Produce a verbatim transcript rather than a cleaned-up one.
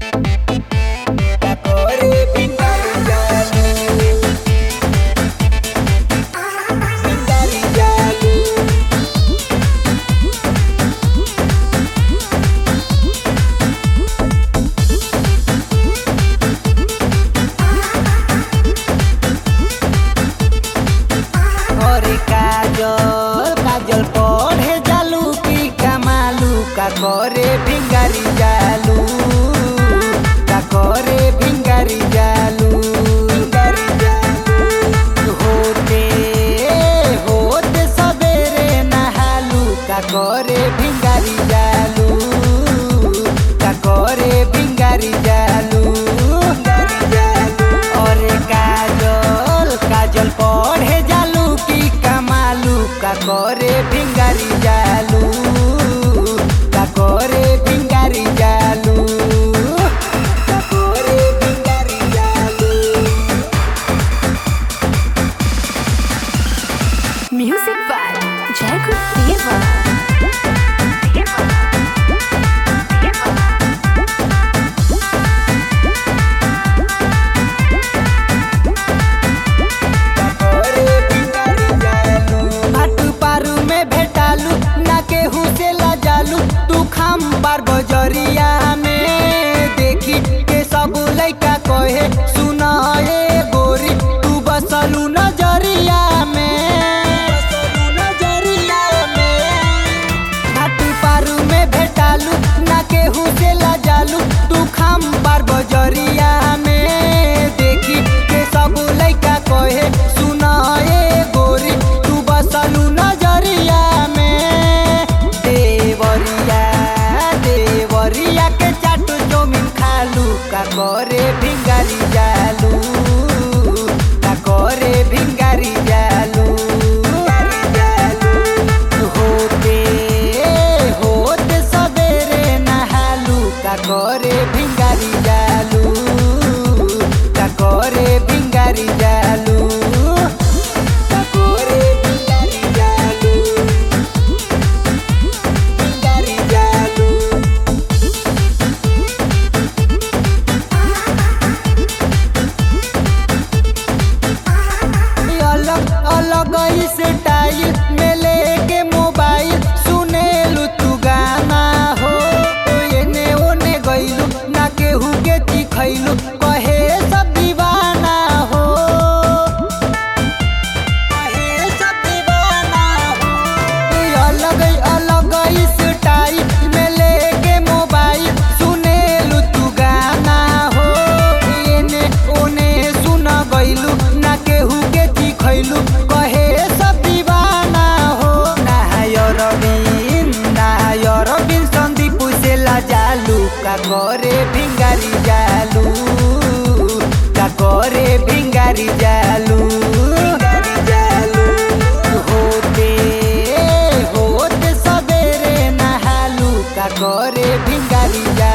करे भिंगारी जालू करे भिंगारी जालू भिंगारी जालू होते होते सवेरे नहालू का करे भिंगारी जालू का करे भिंगारी जालू और काजल काजल पढ़े जालू की कमालू का करे भिंगारी जालू करे भिंगारी जालू करे भिंगारी जालू। Music by Jacob Deva. बार बजरिया में देखी के सब लइका कहे सुना ए गोरी तू बसलू नजरिया में नजरिया में घाट पारू में भेटालू ना केहू से लजालू तू खाम बार बजरिया में देखी के सब लइका कहे सुना ए गोरी तू बसलू नजरिया में देवरिया देवरिया के चाटू जमीन खालू का करे भिंगारी जालू का करे भिंगारी जालू होते होते सवेरे नहालू का करे भिंगारी जालू का करे भिंगारी जालू का करे भिंगारी जालू भिंगारी जालू। अलग स्टाइल में लेके मोबाइल सुनेलू तू गाना हो एने ओने गइलू ना केहू के चिखैलू कहे सब दीवाना हो कहे सब दीवाना हो अलग अलग स्टाइल में लेके मोबाइल सुनेलू तू गाना हो एने ओने सुन गइलू ना केहू के चिखैलू कहे सब दीवाना हो नायर बिन नायर बिन संदीप से लाजालू का करे भिंगारी जालू का करे भिंगारी जालू जालू होते होते सवेरे नहालू का करे भिंगारी जालू।